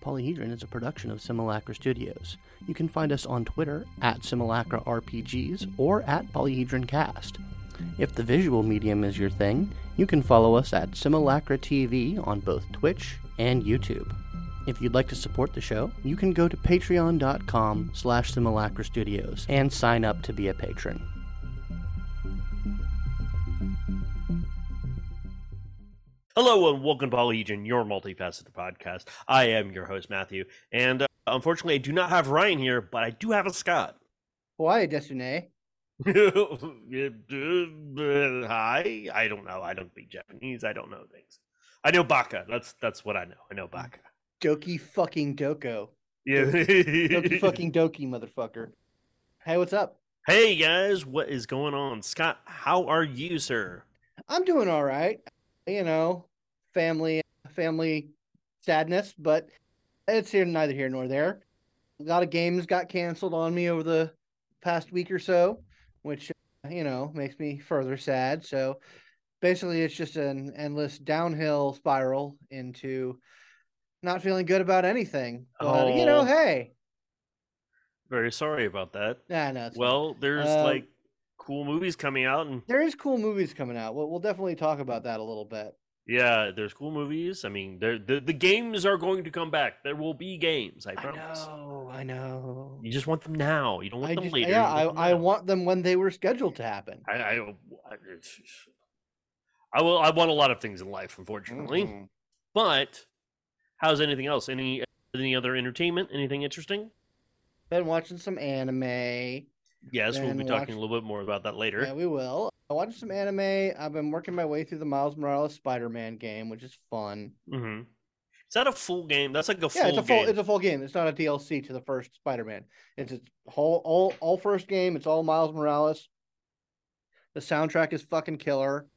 Polyhedron is a production of Simulacra Studios. You can find us on Twitter at Simulacra RPGs or at PolyhedronCast. If the visual medium is your thing, you can follow us at Simulacra TV on both Twitch and YouTube. If you'd like to support the show, you can go to patreon.com/Simulacra Studios and sign up to be a patron. Hello and welcome to Polyhedron, your multifaceted podcast. I am your host, Matthew, and unfortunately I do not have Ryan here, but I do have a Scott. Why, Desune? Hi? I don't know. I don't speak Japanese. I don't know things. I know Baka. That's what I know. I know Baka. Doki fucking Doko. Yeah. Doki fucking Doki, motherfucker. Hey, what's up? Hey guys, what is going on? Scott, how are you, sir? I'm doing all right. You know, family sadness, but it's neither here nor there. A lot of games got canceled on me over the past week or so, which, makes me further sad. So basically it's just an endless downhill spiral into not feeling good about anything. But, hey. Very sorry about that. No, well, there's cool movies coming out, and there is cool movies coming out. We'll definitely talk about that a little bit. Yeah, there's cool movies. I mean, the games are going to come back. There will be games. I promise. I know. You just want them now. You don't want them later. Yeah, I want them when they were scheduled to happen. I want a lot of things in life, unfortunately. Mm-hmm. But how's anything else? Any other entertainment? Anything interesting? Been watching some anime. Yes, we'll be talking a little bit more about that later. Yeah, we will. I watched some anime. I've been working my way through the Miles Morales Spider-Man game, which is fun. Mm-hmm. Is that a full game? That's like a full game. It's a full game. It's not a DLC to the first Spider-Man. It's a whole all first game. It's all Miles Morales. The soundtrack is fucking killer.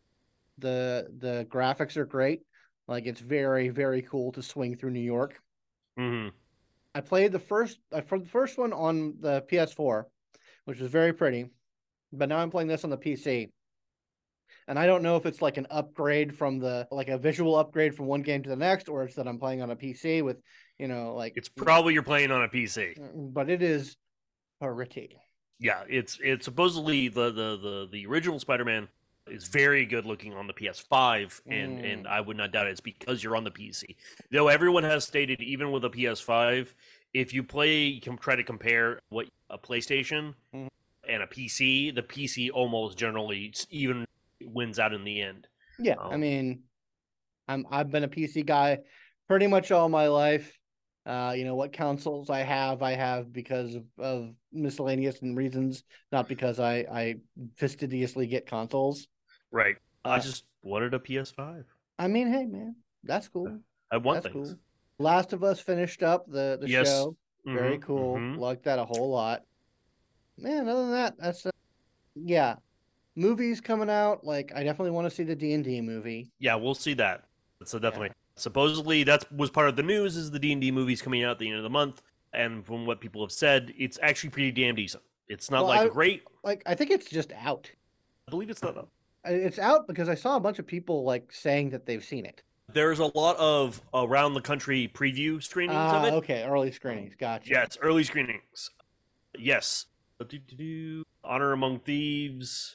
The graphics are great. Like, it's very, very cool to swing through New York. Mm-hmm. I played the first one on the PS4, which was very pretty. But now I'm playing this on the PC. And I don't know if it's like an upgrade from a visual upgrade from one game to the next, or it's that I'm playing on a PC with, It's probably you're playing on a PC. But it is pretty. Yeah, it's supposedly the original Spider-Man is very good looking on the PS5, and I would not doubt it's because you're on the PC. Though everyone has stated, even with a PS5, if you try to compare what a PlayStation and a PC, the PC almost generally even wins out in the end. Yeah, I mean, I've been a PC guy pretty much all my life. What consoles I have because of miscellaneous reasons, not because I fastidiously get consoles. Right. I just wanted a PS5. I mean, hey man, that's cool. I want things. Cool. Last of Us finished up the yes. show. Mm-hmm. Very cool. Mm-hmm. Liked that a whole lot. Man, other than that, that's yeah. Movies coming out, like I definitely want to see the D&D movie. Yeah, we'll see that. So definitely. Yeah. Supposedly that was part of the news, is the D&D movie's coming out at the end of the month, and from what people have said, it's actually pretty damn decent. It's not great. I think it's just out. I believe it's not out. It's out because I saw a bunch of people saying that they've seen it. There's a lot of around the country preview screenings of it. Okay, early screenings. Gotcha. Yeah, it's early screenings. Yes. Honor Among Thieves.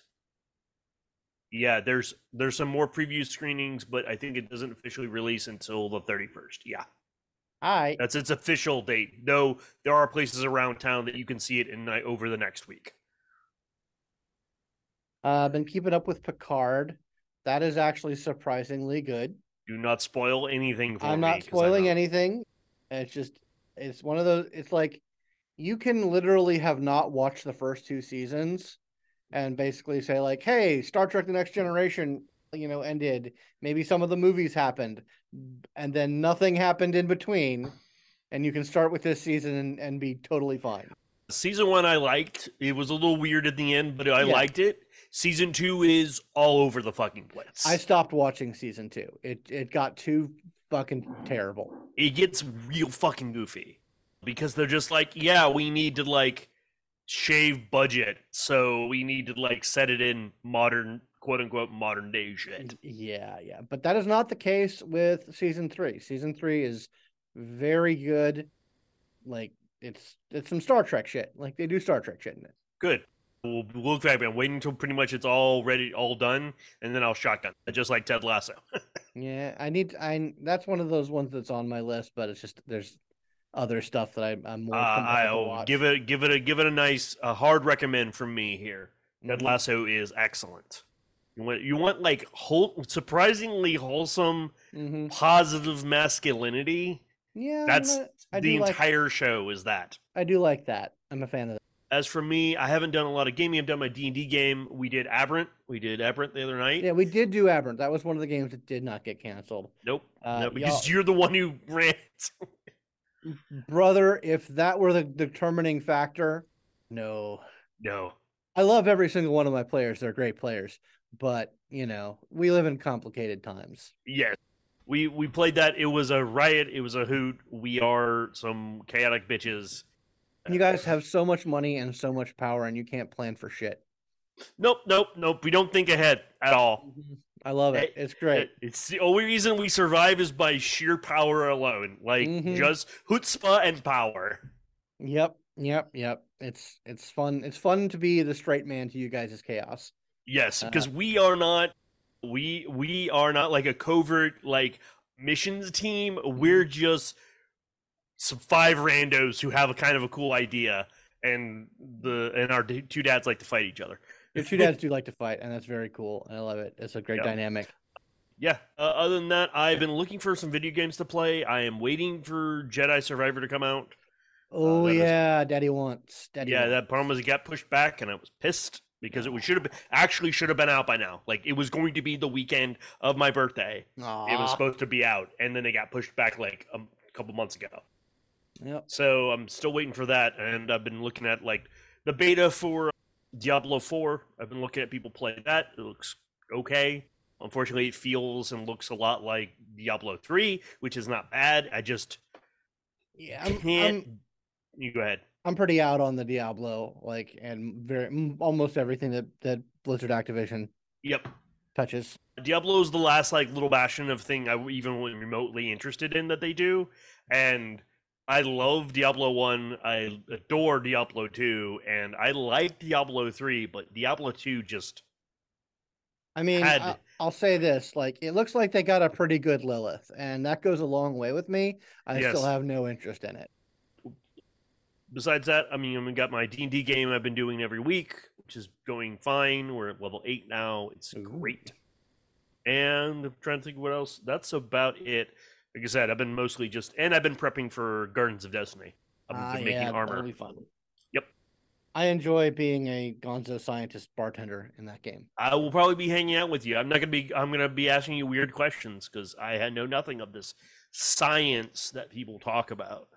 Yeah, there's some more preview screenings, but I think it doesn't officially release until the 31st. Yeah. All right. That's its official date. Though there are places around town that you can see it over the next week. I've been keeping up with Picard. That is actually surprisingly good. Do not spoil anything for me. I'm not spoiling anything. It's one of those, it's like you can literally have not watched the first two seasons and basically say like, hey, Star Trek The Next Generation, ended. Maybe some of the movies happened and then nothing happened in between. And you can start with this season and be totally fine. Season 1 I liked. It was a little weird at the end, but I liked it. Season 2 is all over the fucking place. I stopped watching season 2. It got too fucking terrible. It gets real fucking goofy because they're just like, yeah, we need to shave budget, so we need to set it in modern, quote unquote, modern day shit. Yeah. But that is not the case with season 3. Season 3 is very good. Like it's some Star Trek shit. Like they do Star Trek shit in it. Good. We'll look back. I'm waiting until pretty much it's all ready, all done, and then I'll shotgun, just like Ted Lasso. Yeah, that's one of those ones that's on my list, but it's just there's other stuff that I'm more compelled to I'll watch. give it a nice hard recommend from me here. Ted Mhm. Lasso is excellent. You want like surprisingly wholesome, Mhm. positive masculinity. Yeah, That's I the do like entire show is that. I do like that. I'm a fan of that. As for me, I haven't done a lot of gaming. I've done my D&D game. We did Aberrant. The other night. Yeah, we did do Aberrant. That was one of the games that did not get canceled. Nope. No, because y'all, you're the one who ran it. brother, if that were the determining factor, no. No. I love every single one of my players. They're great players, but we live in complicated times. Yes. We played that. It was a riot. It was a hoot. We are some chaotic bitches. You guys have so much money and so much power, and you can't plan for shit. Nope. We don't think ahead at all. I love it. It's great. It's the only reason we survive is by sheer power alone. Like just chutzpah and power. Yep. It's fun. It's fun to be the straight man to you guys' chaos. Yes, because we are not like a covert like missions team. We're just some 5 randos who have a kind of a cool idea, and our 2 dads like to fight each other. Your 2 dads do like to fight, and that's very cool. I love it. It's a great dynamic. Yeah. Other than that, I've been looking for some video games to play. I am waiting for Jedi Survivor to come out. Oh Daddy wants. That problem was it got pushed back, and I was pissed because it should have been out by now. Like it was going to be the weekend of my birthday. Aww. It was supposed to be out, and then it got pushed back like a couple months ago. Yep. So I'm still waiting for that, and I've been looking at like the beta for Diablo 4. I've been looking at people play that. It looks okay. Unfortunately, it feels and looks a lot like Diablo 3, which is not bad. I just can't. You go ahead. I'm pretty out on the Diablo, and almost everything that Blizzard Activision touches. Diablo is the last little bastion of thing I even remotely interested in that they do, and I love Diablo 1. I adore Diablo 2, and I like Diablo 3, but Diablo 2 just. I mean, I'll say this: it looks like they got a pretty good Lilith, and that goes a long way with me. I still have no interest in it. Besides that, I mean, I've got my D&D game I've been doing every week, which is going fine. We're at level 8 now. It's great. And I'm trying to think what else. That's about it. Like I said, I've been mostly I've been prepping for Gardens of Destiny. I've been making armor. That'll be fun. Yep. I enjoy being a gonzo scientist bartender in that game. I will probably be hanging out with you. I'm gonna be asking you weird questions because I know nothing of this science that people talk about.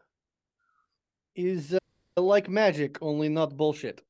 Is like magic, only not bullshit.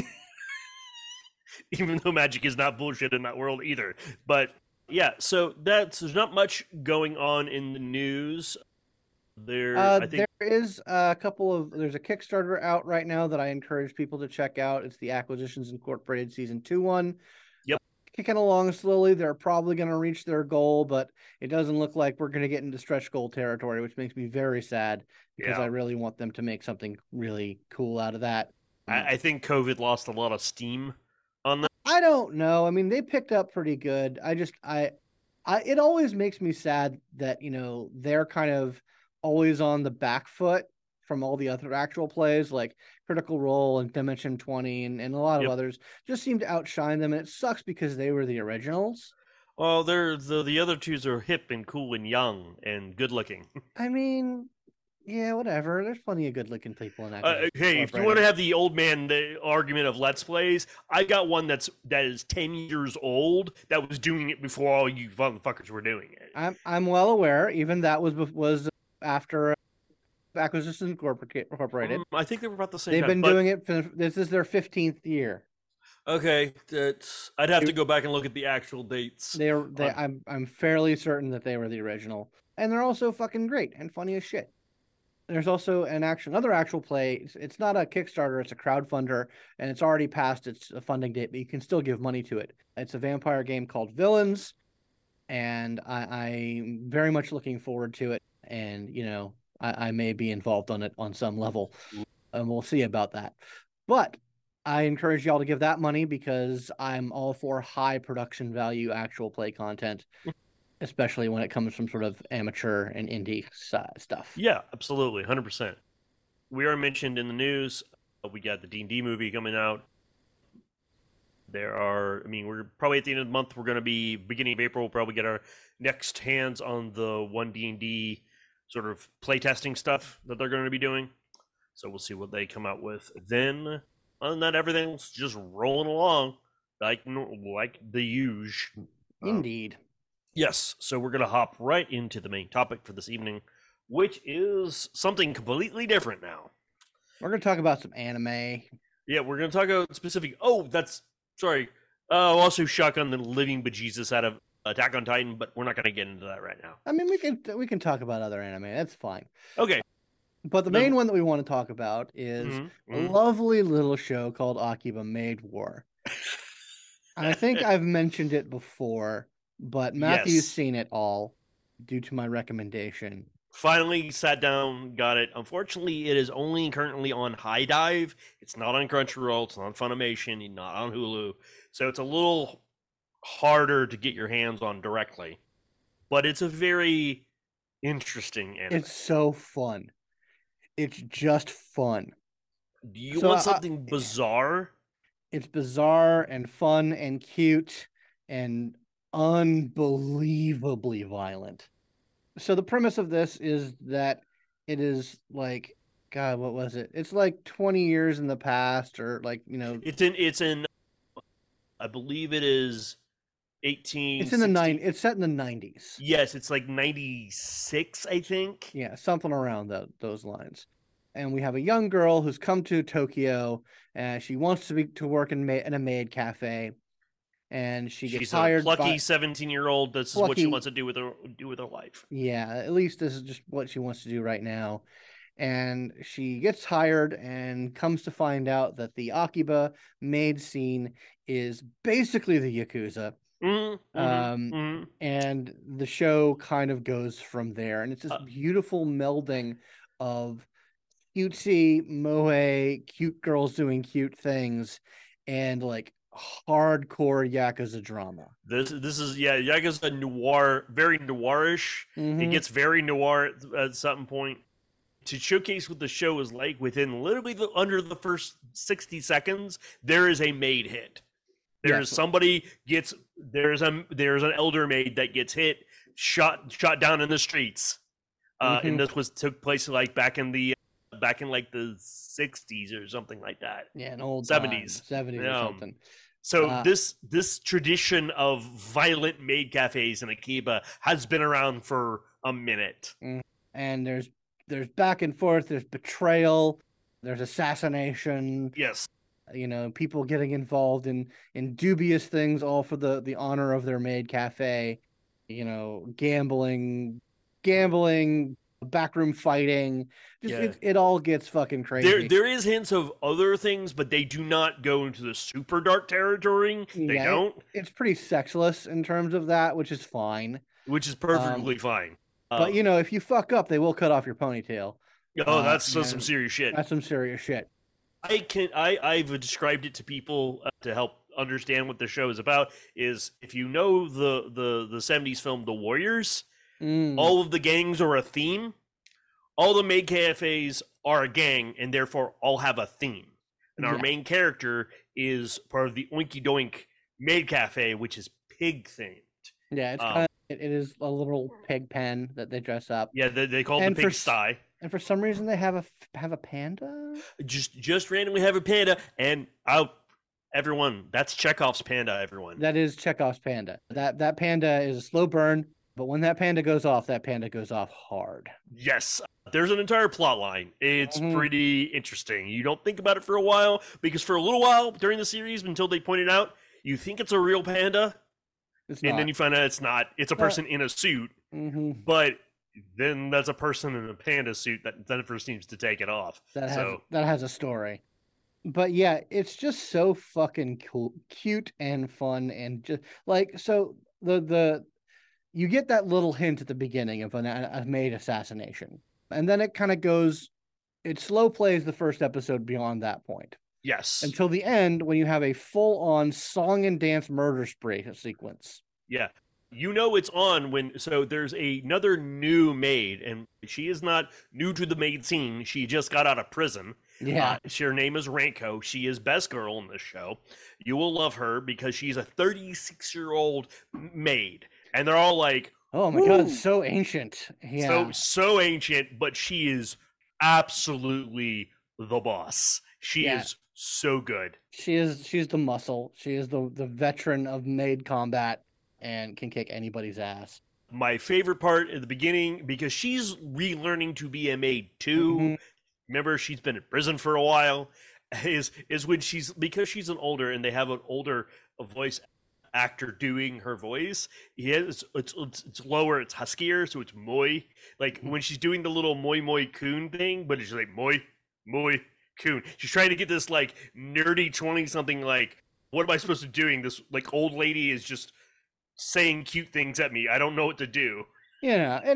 Even though magic is not bullshit in that world either. But yeah, so there's not much going on in the news. There is a there's a Kickstarter out right now that I encourage people to check out. It's the Acquisitions Incorporated Season 2 one. Yep. Kicking along slowly. They're probably going to reach their goal, but it doesn't look like we're going to get into stretch goal territory, which makes me very sad because I really want them to make something really cool out of that. I think COVID lost a lot of steam on that. I don't know. I mean, they picked up pretty good. It always makes me sad that, they're kind of always on the back foot from all the other actual plays like Critical Role and Dimension 20 and a lot of others just seem to outshine them. And it sucks because they were the originals. Well, the other twos are hip and cool and young and good looking. I mean, yeah, whatever. There's plenty of good-looking people in that. Hey, if you want to have the old man argument of Let's Plays, I got one that is 10 years old that was doing it before all you motherfuckers were doing it. I'm well aware. Even that was after Acquisitions Incorporated. I think they were about the same. They've been doing it. This is their 15th year. Okay, I'd have to go back and look at the actual dates. I'm fairly certain that they were the original, and they're also fucking great and funny as shit. There's also another actual play. It's not a Kickstarter, it's a crowdfunder, and it's already passed its funding date, but you can still give money to it. It's a vampire game called Villains, and I'm very much looking forward to it. And, I may be involved on it on some level, and we'll see about that. But I encourage y'all to give that money because I'm all for high production value actual play content, especially when it comes from sort of amateur and indie stuff. Yeah, absolutely, 100%. We are mentioned in the news. We got the D&D movie coming out. We're probably at the end of the month. We're going to be beginning of April. We'll probably get our next hands on the one D&D sort of playtesting stuff that they're going to be doing. So we'll see what they come out with then. Other than that, everything's just rolling along like the usual. Indeed. Yes. So we're going to hop right into the main topic for this evening, which is something completely different now. We're going to talk about some anime. Yeah, we're going to talk about specific. Oh, sorry. Also, Shotgun the living bejesus out of Attack on Titan, but we're not going to get into that right now. I mean, we can talk about other anime. That's fine. Okay. But the main one that we want to talk about is a lovely little show called Akiba Maid War. I think I've mentioned it before, but Matthew's seen it all due to my recommendation. Finally sat down, got it. Unfortunately, it is only currently on High Dive. It's not on Crunchyroll. It's not on Funimation. Not on Hulu. So it's a little harder to get your hands on directly. But it's a very interesting anime. It's so fun. It's just fun. Do you want something bizarre? It's bizarre and fun and cute and unbelievably violent. So the premise of this is that it is like, God, what was it? It's like 20 years in the past, or like, It's in I believe it is 18. It's in the 90s. It's set in the 90s. Yes, it's like 96, I think. Yeah, something around those lines. And we have a young girl who's come to Tokyo, and she wants to work in a maid cafe. And she's hired. She's a plucky 17-year-old. This is what she wants to do with her life. Yeah, at least this is just what she wants to do right now. And she gets hired and comes to find out that the Akiba maid scene is basically the Yakuza. And the show kind of goes from there. And it's this beautiful melding of cutesy moe, cute girls doing cute things, and like hardcore Yakuza drama. This is Yakuza noir, very noirish. It gets very noir at some point. To showcase what the show is like, within literally under the first 60 seconds, there is a maid hit. There's an elder maid that gets hit, shot down in the streets. And this took place like back in like the 60s or something like that. Yeah, an old 70s. 70s or something. So this tradition of violent maid cafes in Akiba has been around for a minute. And there's back and forth, there's betrayal, there's assassination. Yes. People getting involved in dubious things, all for the honor of their maid cafe. Gambling, backroom fighting. It all gets fucking crazy. There is hints of other things, but they do not go into the super dark territory. They don't. It's pretty sexless in terms of that, which is fine. Which is perfectly fine. But if you fuck up, they will cut off your ponytail. Oh, that's some serious shit. That's some serious shit. I've described it to people to help understand what the show is about. Is if you know the 70s film The Warriors, all of the gangs are a theme. All the maid cafes are a gang, and therefore all have a theme. And our main character is part of the Oinky Doink Maid Cafe, which is pig themed. Yeah, it's kind of, it is a little pig pen that they dress up. Yeah, they call it the pig sty. And for some reason, they have a panda. Just randomly have a panda, and everyone, that's Chekhov's panda. Everyone, that is Chekhov's panda. That panda is a slow burn, but when that panda goes off hard. Yes, there's an entire plot line. It's pretty interesting. You don't think about it for a while, because for a little while during the series, until they point it out, you think it's a real panda, and then you find out it's not. It's a person in a suit, but then that's a person in a panda suit that never seems to take it off. That has a story. But yeah, it's just so fucking cool, cute and fun, and just like, so you get that little hint at the beginning of a maid assassination. And then it kind of goes, it slow plays the first episode beyond that point. Yes. Until the end, when you have a full-on song and dance murder spree sequence. Yeah. You know it's on when, so there's another new maid, and she is not new to the maid scene. She just got out of prison. Yeah. Her name is Ranko. She is best girl in this show. You will love her because she's a 36-year-old maid. And they're all like, oh my God, so ancient. Yeah. So ancient, but she is absolutely the boss. She is so good. She's the muscle. She is the veteran of maid combat and can kick anybody's ass. My favorite part at the beginning, because she's relearning to be a maid too. Mm-hmm. Remember, she's been in prison for a while. Is when because she's an older, and they have an older voice actor doing her voice. It's lower, it's huskier, so it's moi. Like when she's doing the little moi coon thing, but it's like moi coon. She's trying to get this like nerdy 20-something like, what am I supposed to be doing? This like old lady is just saying cute things at me. I don't know what to do. Yeah, and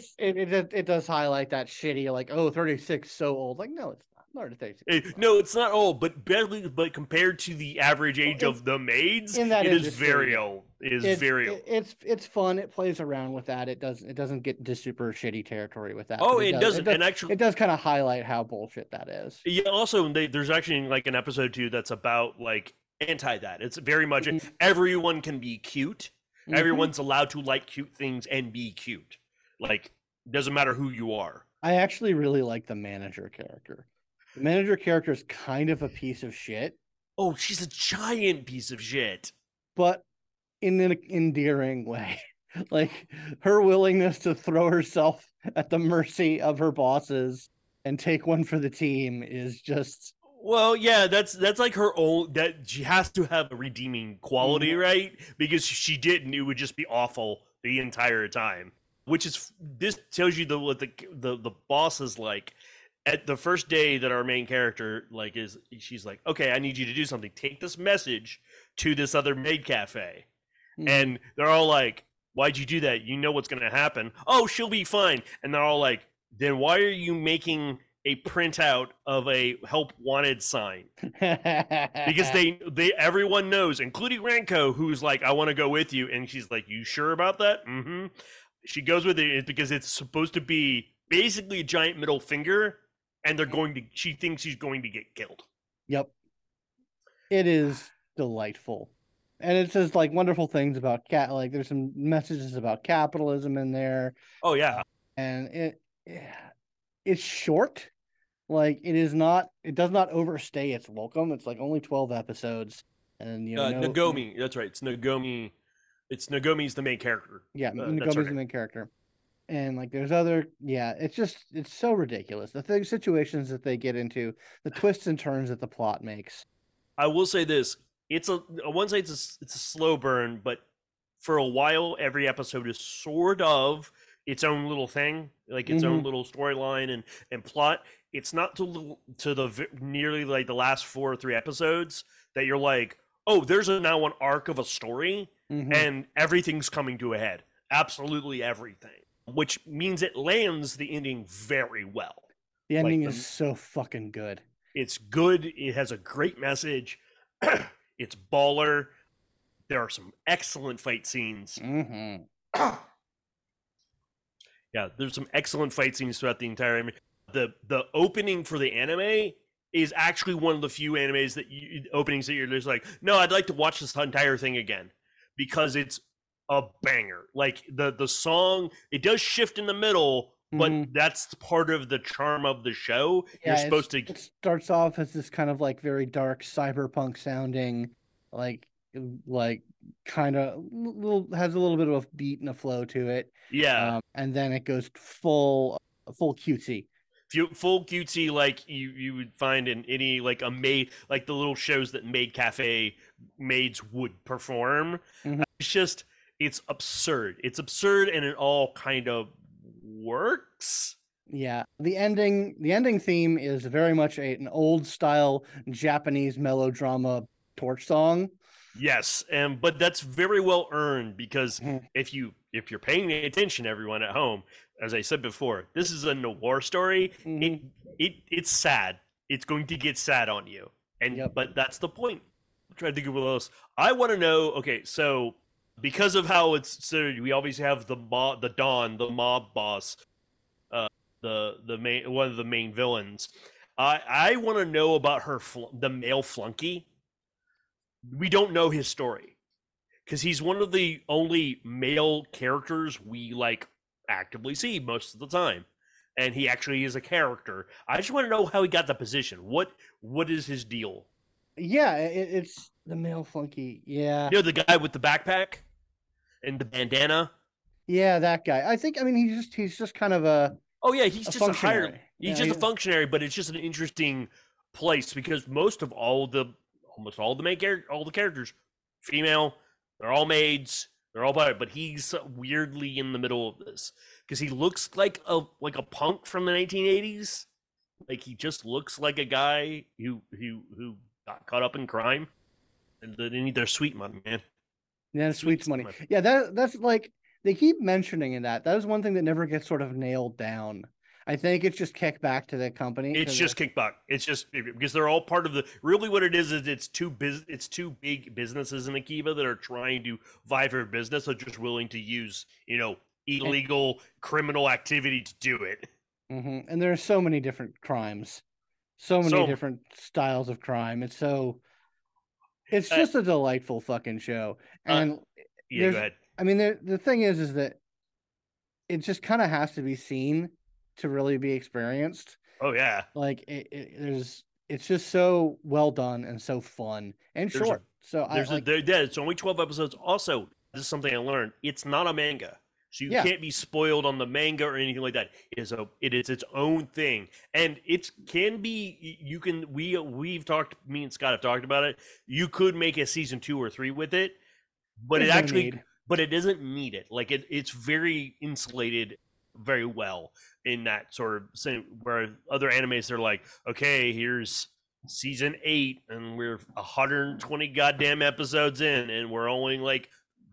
it does highlight that shitty like, oh, 36 so old. Like, no, it's not 36. No, it's not old, but barely. But compared to the average age of the maids, it is very old. It's very old. It's fun. It plays around with that. It doesn't get into super shitty territory with that. Oh, it doesn't. And actually, it does kind of highlight how bullshit that is. Yeah. Also, there's actually like an episode 2 that's about like anti that. It's very much everyone can be cute. Mm-hmm. Everyone's allowed to like cute things and be cute. Like, doesn't matter who you are. I actually really like the manager character. The manager character is kind of a piece of shit. Oh, she's a giant piece of shit. But in an endearing way. Like, her willingness to throw herself at the mercy of her bosses and take one for the team is just... Well, yeah, that's like her own, that she has to have a redeeming quality, right? Because if she didn't, it would just be awful the entire time. Which is, this tells you what the boss is like. At the first day that our main character like she's like, okay, I need you to do something. Take this message to this other maid cafe. And they're all like, why'd you do that? You know what's going to happen. Oh, she'll be fine. And they're all like, then why are you making a printout of a help wanted sign? Because everyone knows, including Ranko, who's like, I want to go with you. And she's like, you sure about that? Mm-hmm. She goes with it because it's supposed to be basically a giant middle finger, and she thinks she's going to get killed. Yep. It is delightful. And it says like wonderful things about like there's some messages about capitalism in there. Oh yeah. And it's short. Like it does not overstay its welcome. It's like only 12 episodes. And Nagomi, that's right. It's Nagomi. Nagomi's the main character. Yeah, Nagomi's the main character. And like there's other, it's so ridiculous. The situations that they get into, the twists and turns that the plot makes. I will say this: it's on one side it's a slow burn, but for a while every episode is sort of its own little thing, like its own little storyline and plot. It's not to the nearly like the last 4 or 3 episodes that you're like, oh, there's now an arc of a story and everything's coming to a head. Absolutely everything. Which means it lands the ending very well. The ending is so fucking good. It's good. It has a great message. It's baller. There are some excellent fight scenes. Yeah, there's some excellent fight scenes throughout the entire anime. The opening for the anime is actually one of the few animes openings that you're just like, no, I'd like to watch this entire thing again because it's a banger. Like the song, it does shift in the middle, but that's part of the charm of the show. Yeah, it starts off as this kind of like very dark cyberpunk sounding, like kind of has a little bit of a beat and a flow to it. Yeah, and then it goes full cutesy. Full cutesy, like you would find in any like a maid, like the little shows that maid cafe maids would perform. It's absurd. It's absurd, and it all kind of works. Yeah, the ending theme is very much an old style Japanese melodrama torch song. Yes, and but that's very well earned because Mhm. if you're paying attention, everyone at home, as I said before, this is a noir story. It Mhm. it's sad. It's going to get sad on you, and Yep. but that's the point. I'm trying to think of what else. I want to know. Okay, so because of how it's so, we obviously have the Don, the mob boss, uh, the main one of the main villains. I want to know about the male flunky. We don't know his story because he's one of the only male characters we like actively see most of the time, and he actually is a character. I just want to know how he got the position. What is his deal? Yeah, it's the male flunky. Yeah. You know, the guy with the backpack and the bandana. Yeah, that guy. I mean he's just kind of Oh yeah, he's a just a hired. functionary. He's Yeah, just a functionary, but it's just an interesting place because almost all the all the characters, female, they're all maids, they're all but he's weirdly in the middle of this because he looks like a punk from the 1980s. Like he just looks like a guy who got caught up in crime, and they need their sweet money, man. yeah, Sweet sweets money. money. Yeah, that's like they keep mentioning in that. That is one thing that never gets sort of nailed down. I think it's just kicked back to the company It's because just kickback. It's just because they're all part of the. Really, what it is it's two big businesses in Akiba that are trying to vie for business. Are just willing to use illegal criminal activity to do it. and there are so many different crimes, so many So, different styles of crime. It's uh, just a delightful fucking show. uh, And yeah, go there's ahead. I mean the thing is that it just kind of has to be seen to really be experienced. Oh yeah, Like it's just so well done and so fun and there's a short. So I like it's only 12 episodes. Also, this is something I learned. It's not a manga. So you yeah. can't be spoiled on the manga or anything like that. It is its own thing, and it can be. You can we've talked. Me and Scott have talked about it. You could make a season 2 or 3 with it, but There's it no actually need. but it doesn't need it. Like it's very insulated very well in that sort of same where other animes they're like, okay, here's season 8 and we're 120 goddamn episodes in and we're only like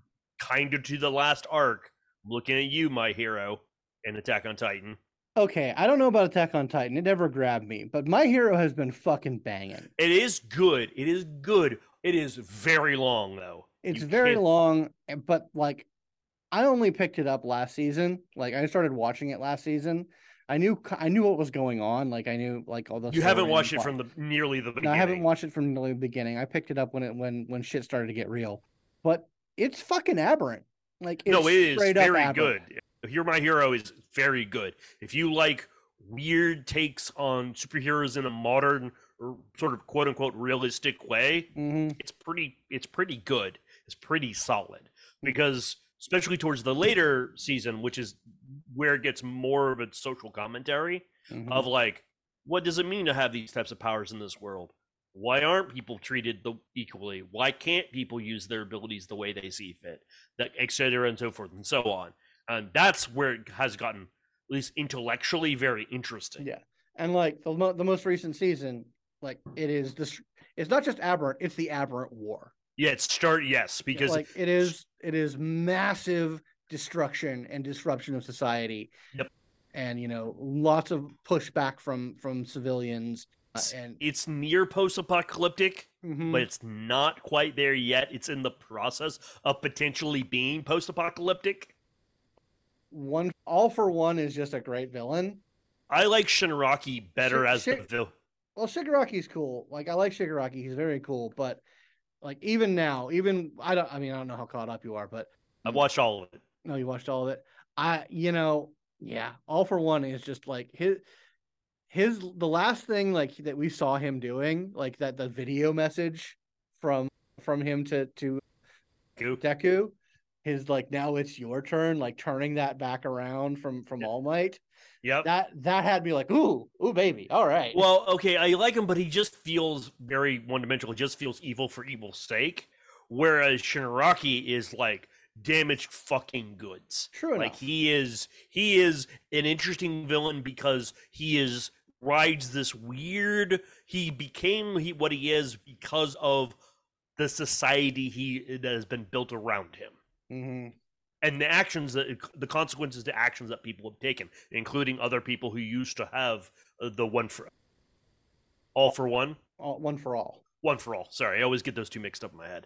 kind of to the last arc. Looking at you, my hero, and Attack on Titan. Okay, I don't know about Attack on Titan. It never grabbed me, but My Hero has been fucking banging. It is good. It is good. It is very long though. It's You very can't. long, but like I only picked it up last season. Like I started watching it last season. I knew what was going on. Like I knew like all the You haven't story and watched it plot. from nearly the No, I haven't beginning. watched it from the beginning. I picked it up when shit started to get real. But it's fucking aberrant. Like it's No, it is straight up very aberrant. good. You're My Hero is very good. If you like weird takes on superheroes in a modern or sort of quote unquote realistic way, Mm-hmm. it's pretty good. It's pretty solid because especially towards the later season, which is where it gets more of a social commentary Mm-hmm. of like, what does it mean to have these types of powers in this world? Why aren't people treated equally? Why can't people use their abilities the way they see fit? That et cetera and so forth and so on. And that's where it has gotten, at least intellectually, very interesting. Yeah, and like the most recent season, like it is this. It's not just aberrant; it's the aberrant war. Yeah, yes, because Like it is massive destruction and disruption of society. Yep. And lots of pushback from civilians and it's near post-apocalyptic, mhm. but it's not quite there yet. It's in the process of potentially being post-apocalyptic. One All for One is just a great villain. I like Shinraki better as the villain. Well, Shigaraki's cool. Like I like Shigaraki; he's very cool. But like even now, even I don't. I mean, I don't know how caught up you are, but I've watched all of it. no, you watched all of it. Yeah, All for One is just like the last thing like that we saw him doing, like that the video message from him to Deku, his like now it's your turn, like turning that back around from All Might. Yep. That had me like, ooh baby, all right. Well, okay, I like him, but he just feels very one-dimensional. He just feels evil for evil's sake. Whereas Shinraki is like damaged fucking goods. True enough. Like he is an interesting villain because rides this weird. He became what he is because of the society that has been built around him. Mm-hmm. And the consequences to actions that people have taken, including other people who used to have the all for one, one for all. one for all. Sorry, I always get those two mixed up in my head.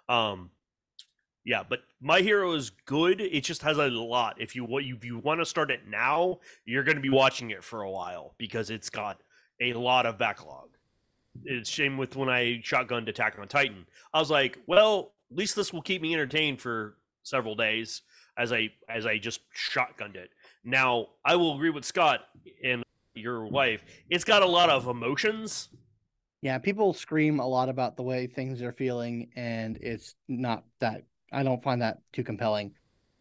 Yeah, but My Hero is good. It just has a lot. If you want to start it now, you're going to be watching it for a while because it's got a lot of backlog. It's shame with when I shotgunned Attack on Titan. I was like, well, at least this will keep me entertained for several days as I just shotgunned it. Now, I will agree with Scott and your wife. It's got a lot of emotions. Yeah, people scream a lot about the way things are feeling, and it's not that. I don't find that too compelling.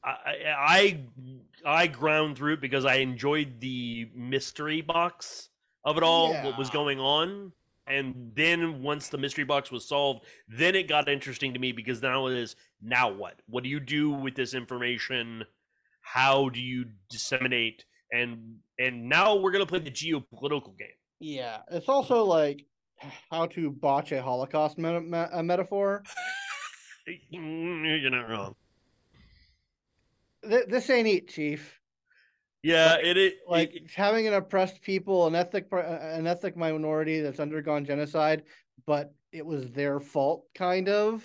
I ground through it because I enjoyed the mystery box of it all, what was going on. And then once the mystery box was solved, then it got interesting to me because now it is, now what? What do you do with this information? How do you disseminate? And now we're going to play the geopolitical game. Yeah, it's also like how to botch a Holocaust metaphor. You're not wrong. This ain't it, Chief. Yeah, having an oppressed people, an ethnic minority that's undergone genocide, but it was their fault, kind of.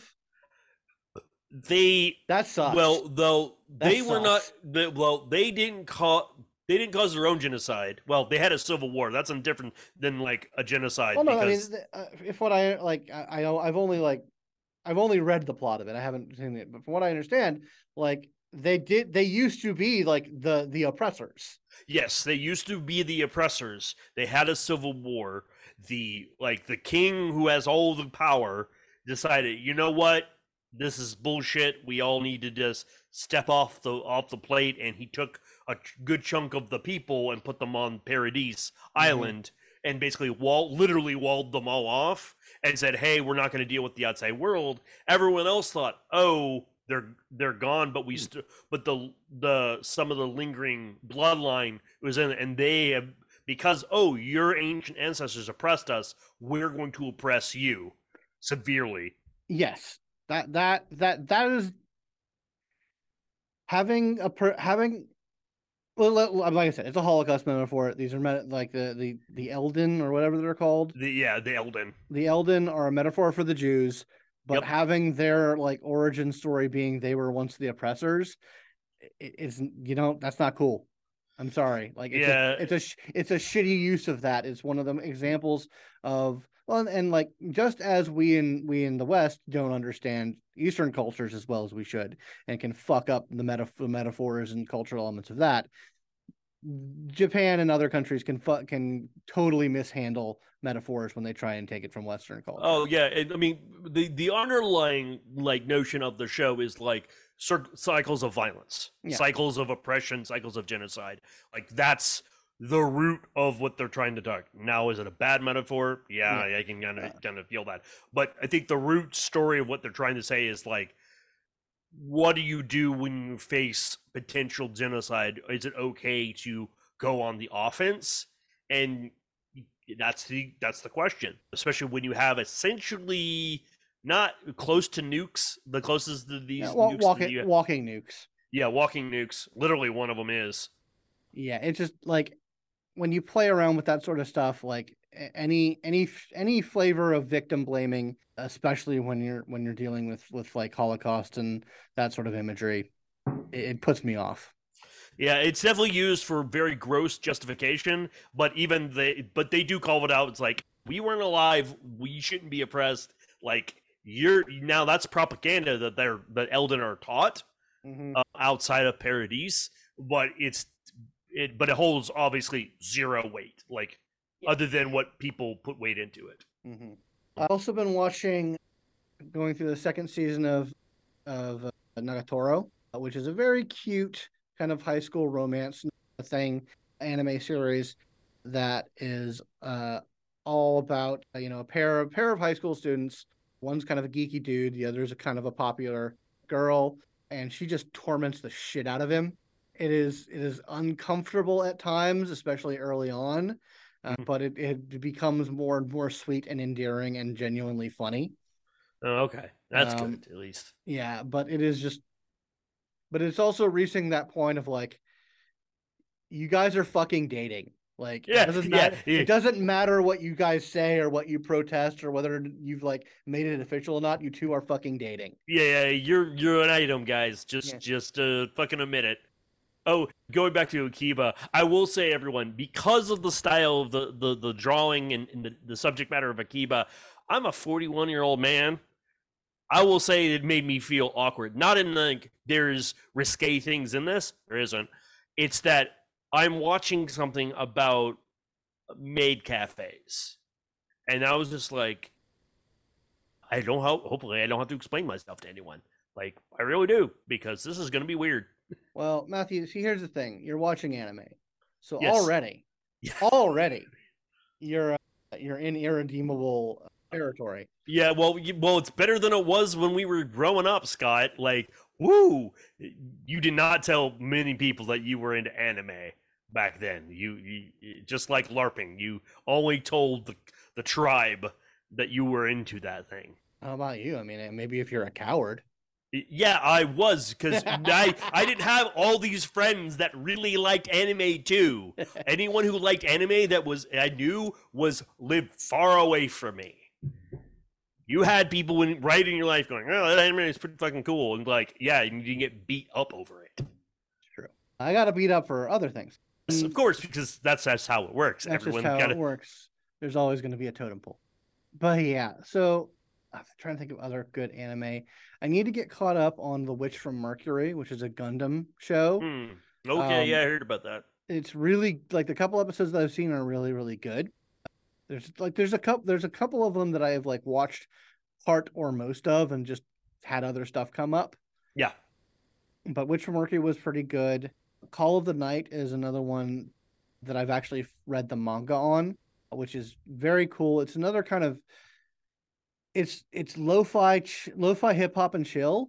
That sucks. Well, though they were not. They didn't cause their own genocide. Well, they had a civil war. That's different than like a genocide. Well, no, because... I've only read the plot of it. I haven't seen it, but from what I understand, like. They used to be like the oppressors. Yes, they used to be the oppressors. They had a civil war. The king who has all the power decided, you know what? This is bullshit. We all need to just step off the plate, and he took a good chunk of the people and put them on Paradise Island and basically literally walled them all off and said, "Hey, we're not going to deal with the outside world." Everyone else thought, "Oh, they're gone," but but the some of the lingering bloodline was in it, and they have, because your ancient ancestors oppressed us, we're going to oppress you severely. Yes, that is having. Well, like I said, it's a Holocaust metaphor. These are like the Elden or whatever they're called. The Elden. The Elden are a metaphor for the Jews. But having their like origin story being they were once the oppressors, it's that's not cool. I'm sorry. Like it's a shitty use of that. It's one of the examples of and like just as we in the West don't understand Eastern cultures as well as we should and can fuck up the metaphors and cultural elements of that. Japan and other countries can totally mishandle metaphors when they try and take it from Western culture. Oh yeah, I mean the underlying like notion of the show is like cycles of violence, cycles of oppression, cycles of genocide. Like that's the root of what they're trying to talk. Now, is it a bad metaphor? Yeah. I can kind of feel that. But I think the root story of what they're trying to say is like, what do you do when you face potential genocide? Is it okay to go on the offense? And that's the question, especially when you have essentially not close to nukes, the closest to these nukes. Walking nukes. Yeah, walking nukes. Literally one of them is. Yeah, it's just like when you play around with that sort of stuff, like any flavor of victim blaming, especially when you're dealing with like Holocaust and that sort of imagery, it puts me off. Yeah, it's definitely used for very gross justification, but they do call it out. It's like, we weren't alive, we shouldn't be oppressed. Like now that's propaganda that Elden are taught outside of Paradise, but it holds obviously zero weight, like other than what people put weight into it. I've also been going through the second season of Nagatoro, which is a very cute kind of high school romance anime series that is all about a pair of high school students. One's kind of a geeky dude, the other's a kind of a popular girl, and she just torments the shit out of him. It is uncomfortable at times, especially early on, but it becomes more and more sweet and endearing and genuinely funny. Oh, okay, that's Um, good at least. Yeah, but it is just, but it's also reaching that point of like, you guys are fucking dating. Like it Yeah, doesn't yeah, matter. yeah, It doesn't matter what you guys say or what you protest or whether you've like made it official or not. You two are fucking dating. yeah. You're an item, guys. Yeah. Just fucking admit it. Oh, going back to Akiba, I will say, everyone, because of the style of the drawing and the subject matter of Akiba, I'm a 41-year-old man. I will say it made me feel awkward. Not in like there's risque things in this. There isn't. It's that I'm watching something about maid cafes, and I was just like, I don't. Hopefully, I don't have to explain myself to anyone. Like I really do because this is going to be weird. Well, Matthew, see, here's the thing: you're watching anime, so Yes. already, you're in irredeemable territory. Yeah, well, it's better than it was when we were growing up, Scott. Like, woo, you did not tell many people that you were into anime back then. You just like LARPing. You only told the tribe that you were into that thing. How about you? I mean, maybe if you're a coward. Yeah, I was because I didn't have all these friends that really liked anime too. Anyone who liked anime that was I knew was lived far away from me. You had people right in your life going, "Oh, that anime is pretty fucking cool," and like, yeah, you can get beat up over it. True. I got to beat up for other things. Yes, of course, because that's how it works. That's Everyone just how gotta... it works. There's always going to be a totem pole. But yeah, so I'm trying to think of other good anime. I need to get caught up on The Witch from Mercury, which is a Gundam show. Okay, yeah, I heard about that. It's really like the couple episodes that I've seen are really, really good. There's a couple of them that I have like watched part or most of and just had other stuff come up. Yeah. But Witch from Mercury was pretty good. Call of the Night is another one that I've actually read the manga on, which is very cool. It's another kind of it's lo-fi hip hop and chill.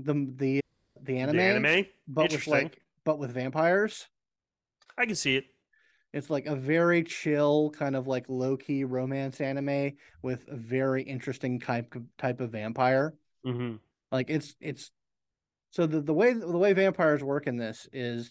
The anime, The anime? but with with vampires. I can see it. It's like a very chill kind of like low-key romance anime with a very interesting type of vampire. Mm-hmm. Like it's so the way vampires work in this is,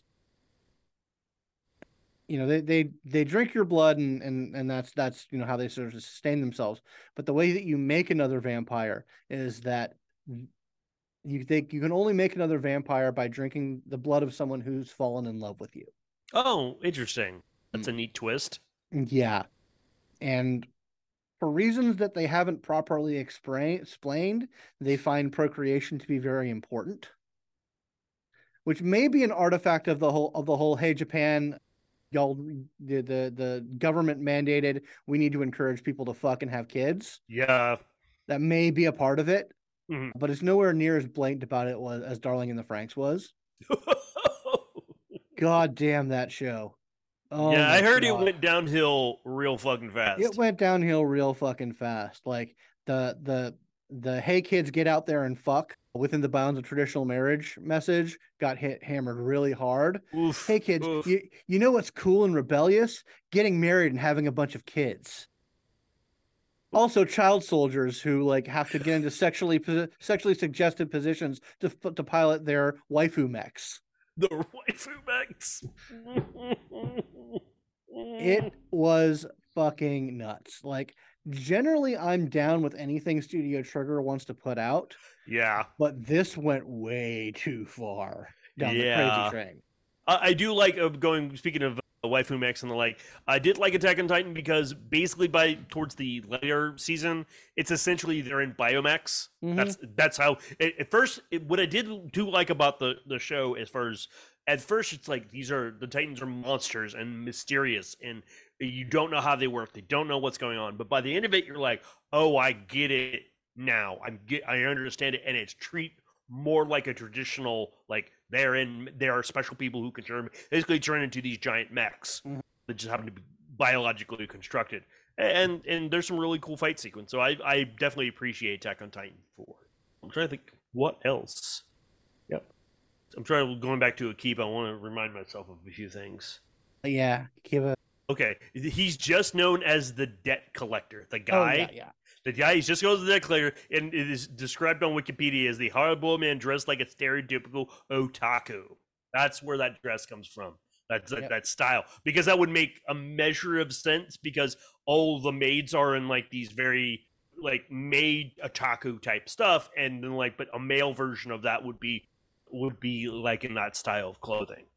you know, they drink your blood and that's you know how they sort of sustain themselves. But the way that you make another vampire is that you think you can only make another vampire by drinking the blood of someone who's fallen in love with you. Oh, interesting. That's a neat twist. Yeah. And for reasons that they haven't properly explained, they find procreation to be very important, which may be an artifact of the whole hey Japan, y'all, the government mandated we need to encourage people to fuck and have kids. Yeah. That may be a part of it, Mm-hmm. but it's nowhere near as blatant about it as Darling in the Franxx was. God damn that show. Oh yeah, I heard God. it went downhill real fucking fast. It went downhill real fucking fast. Like the hey kids get out there and fuck within the bounds of traditional marriage message got hammered really hard. Oof, Hey kids, oof. you know what's cool and rebellious? Getting married and having a bunch of kids. Also, child soldiers who like have to get into sexually suggested positions to pilot their waifu mechs. The waifu mechs. It was fucking nuts. Like, generally, I'm down with anything Studio Trigger wants to put out. Yeah. But this went way too far down the crazy train. I do like speaking of waifu mechs and the like, I did like Attack on Titan because basically towards the later season, it's essentially they're in biomechs. Mm-hmm. That's how at first what I did do like about the show as far as at first it's like the Titans are monsters and mysterious and you don't know how they work. They don't know what's going on. But by the end of it, you're like, oh, I get it now. I understand it, and it's treat more like a traditional like there are special people who can basically turn into these giant mechs that just happen to be biologically constructed, and there's some really cool fight sequence. So I definitely appreciate Attack on Titan 4. I'm trying to think what else. Yep, I'm going back to Akiba. I want to remind myself of a few things. Yeah, Akiba Okay, he's just known as the debt collector. The Oh guy, yeah. the guy, he's just goes to the debt collector, and it is described on Wikipedia as the horrible man dressed like a stereotypical otaku. That's where that dress comes from. That's Yep. that style, because that would make a measure of sense, because all the maids are in like these very like maid otaku type stuff, and then like, but a male version of that would be like in that style of clothing.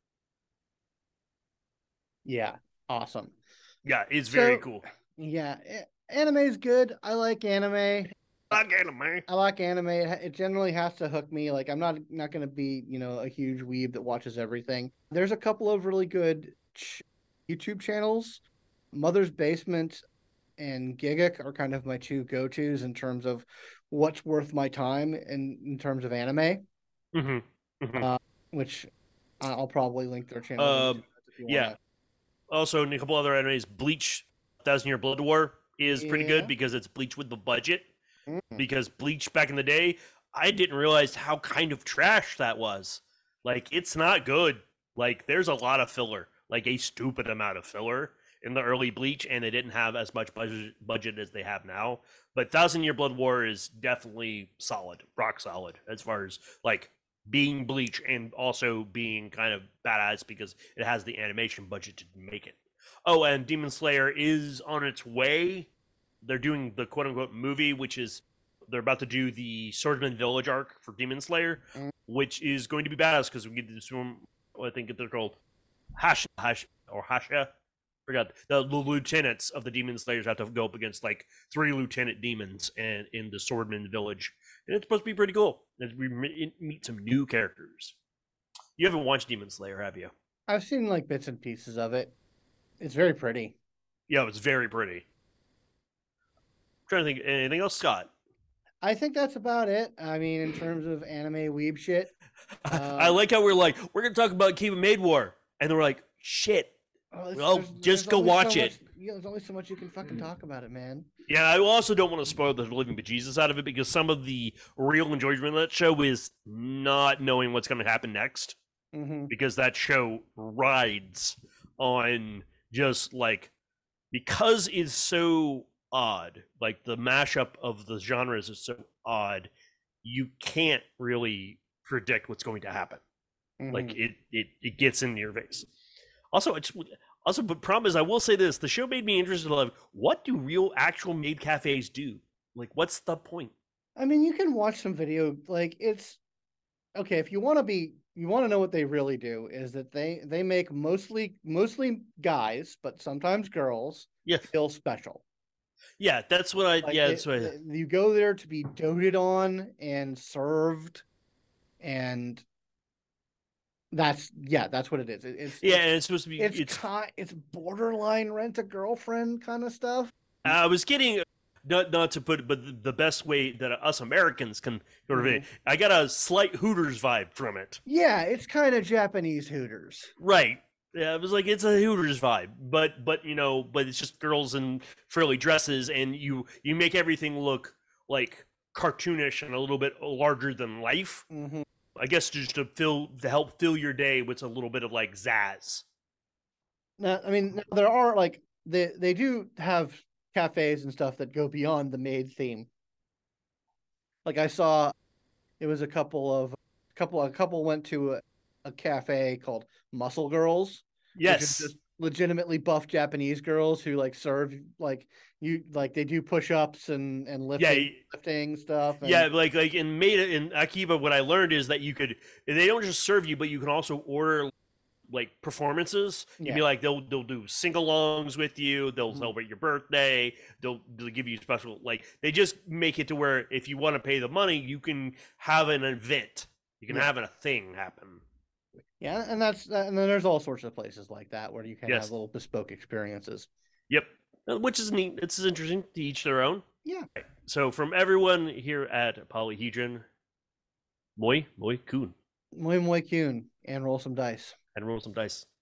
Yeah. Awesome. Yeah, it's very So cool. yeah, anime is good. I like anime. Like anime. I like anime. It generally has to hook me. Like I'm not going to be, a huge weeb that watches everything. There's a couple of really good YouTube channels. Mother's Basement and Gigguk are kind of my two go-tos in terms of what's worth my time in terms of anime. Mm-hmm. Mm-hmm. Which I'll probably link their channels if you Yeah. want to. Also, in a couple other animes, Bleach, Thousand Year Blood War is pretty Yeah. good because it's Bleach with the budget. Mm. Because Bleach back in the day, I didn't realize how kind of trash that was. Like, it's not good. Like, there's a lot of filler, like a stupid amount of filler in the early Bleach, and they didn't have as much budget as they have now. But Thousand Year Blood War is definitely solid, rock solid, as far as like being Bleach and also being kind of badass because it has the animation budget to make it. Oh, and Demon Slayer is on its way. They're doing the quote unquote movie, which is they're about to do the Swordsman Village arc for Demon Slayer, which is going to be badass because we get this one. I think they're called Hasha. Forgot the lieutenants of the Demon Slayers have to go up against like 3 lieutenant demons and in the Swordman Village, and it's supposed to be pretty cool. As we meet some new characters. You haven't watched Demon Slayer, have you? I've seen like bits and pieces of it. It's very pretty. Yeah, it's very pretty. I'm trying to think anything else, Scott. I think that's about it. I mean, in terms of anime weeb shit. I like how we're going to talk about Keep Maid War, and they're like, shit. Well, just go watch it. There's only so much you can fucking talk about it, man. Yeah, I also don't want to spoil the living bejesus out of it because some of the real enjoyment of that show is not knowing what's going to happen next. Mm-hmm. Because that show rides on just like, because it's so odd, like the mashup of the genres is so odd, you can't really predict what's going to happen. Mm-hmm. Like it gets in your face. Also, but problem is, I will say this: the show made me interested in like, what do real, actual maid cafes do? Like, what's the point? I mean, you can watch some video. Like, it's okay if you want to know what they really do is that they make mostly guys, but sometimes girls. Yeah, feel special. Yeah, that's what I. Like yeah, that's what. You go there to be doted on and served, and that's what it is. It's and it's supposed to be. It's borderline rent a girlfriend kind of stuff. I was getting not to put, but the best way that us Americans can sort of. I got a slight Hooters vibe from it. Yeah, it's kind of Japanese Hooters. Right. Yeah, it was like it's a Hooters vibe, but it's just girls in frilly dresses, and you make everything look like cartoonish and a little bit larger than life. Mm-hmm. I guess just to help fill your day with a little bit of like zazz. Now, I mean, there are like they do have cafes and stuff that go beyond the maid theme. Like I saw, it was a couple went to a cafe called Muscle Girls. Yes, just legitimately buff Japanese girls who like serve they do push-ups and lifting stuff. And... Yeah, like in Akiba, what I learned is that they don't just serve you, but you can also order like performances. You'd be like they'll do sing-alongs with you. They'll celebrate your birthday. They'll give you special they just make it to where if you want to pay the money, you can have an event. You can have a thing happen. Yeah, and then there's all sorts of places like that where you can have little bespoke experiences. Yep, which is neat. It's interesting. To each their own. Yeah. So from everyone here at Polyhedron, moi kun. Moi kun, and roll some dice. And roll some dice.